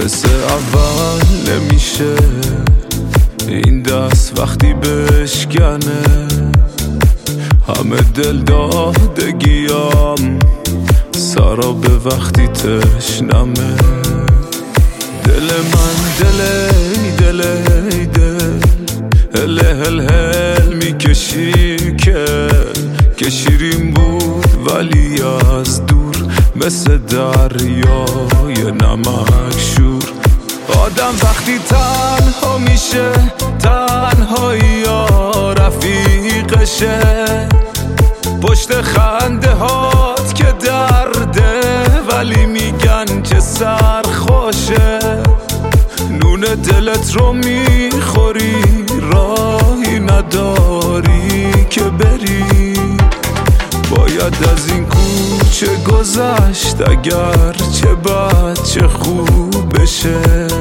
مثل اول نمیشه این دست وقتی بشکنه، همه دل دادگیام سراب وقتی تشنمه. دل من دل هل هل هل میکشی که شیرین بود ولی از دور، مثل دریای نمک شور. آدم وقتی تنها میشه تنهایی یا رفیقشه، پشت خنده هات که درده ولی میگن که سرخوشه. نون دلت رو میخوری راهی نداری که بری، باید از این کوچه گذشت اگر چه بد چه خوب بشه.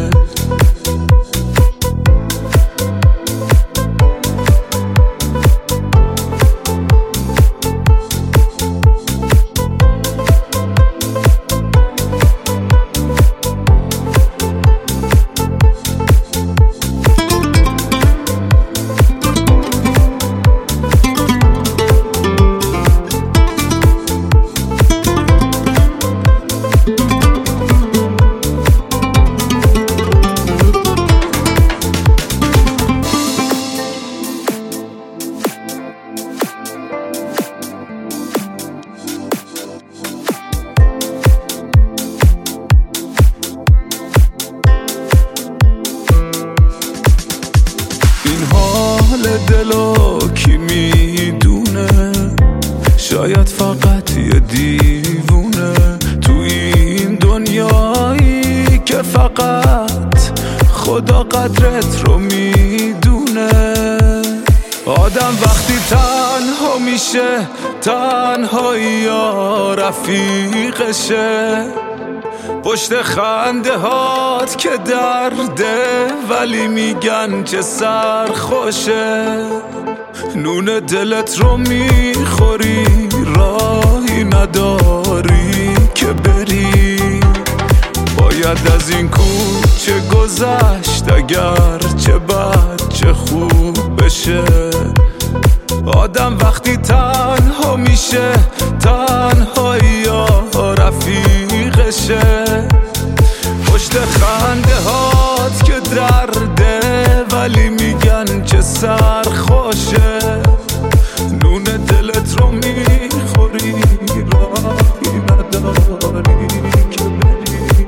دلو کی میدونه، شاید فقط یه دیوونه تو این دنیایی که فقط خدا قدرت رو میدونه. آدم وقتی تنها میشه تنهایی یا رفیقشه، پشت خنده هات که درده ولی میگن که سرخوشه. نون دلت رو میخوری راهی نداری که بری، باید از این کوچه گذشت اگر چه بد چه خوب بشه. آدم وقتی تنها میشه تنهایی یا رفیقشه، پشت خنده هات که درده ولی میگن که سرخوشه. نون دلت رو میخوری راهی نداری که بری،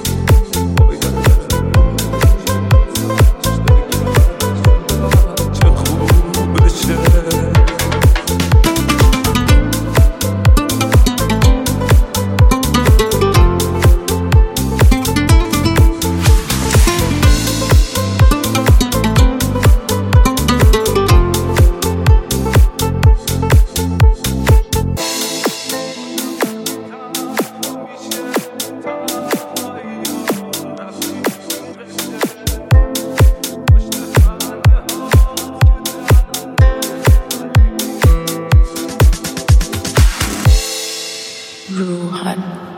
چه خوب بشه. Ruhan.